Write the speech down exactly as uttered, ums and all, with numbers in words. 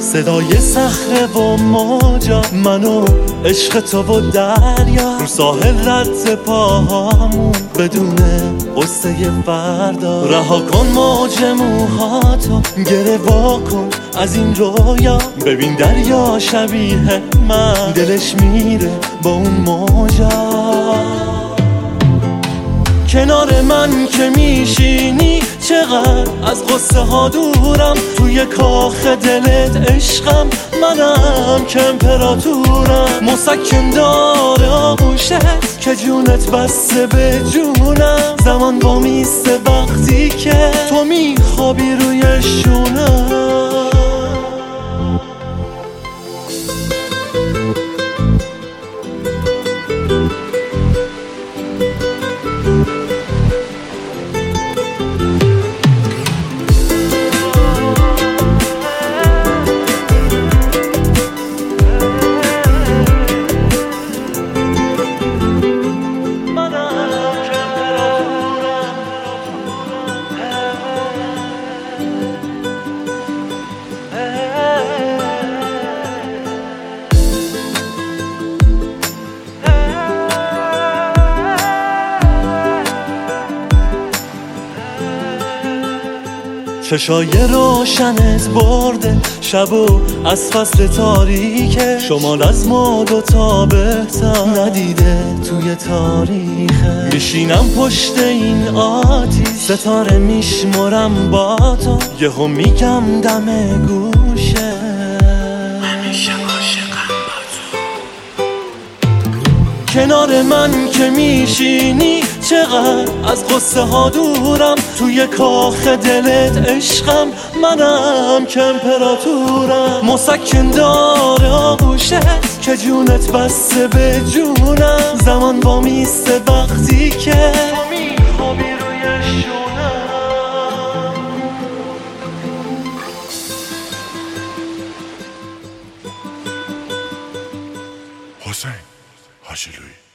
صدای صخره و موجا، منو عشق تو و دریا، رو ساحل رد پاهامون بدون قصه فردا. رها کن موج موهاتو، گره وا کن از این رویا، ببین دریا شبیه من دلش میره با اون موجا. کنار من که میشینی چقدر از قصه ها دورم، توی کاخ دلت عشقم، منم که امپراتورم. مسکن داره آغوشت که جونت بسته به جونم، زمان با میسته وقتی که تو میخوابی روی شونم. چشای روشنت برده شبو از فصل تاریکه، شمال از ما دوتا بهتر ندیده توی تاریخه. میشینم پشت این آتیش، ستاره میشمرم با تو، یهو میگم دم گوشه همیشه عاشقم با تو. کنار من که میشینی چقدر از قصه ها دورم، توی کاخ دلت عشقم، منم که امپراتورم. مسکن داره آغوشت که جونت بسته به جونم، زمان با میسته وقتی که تو میخوابی روی شونم. حسین حاجی لویی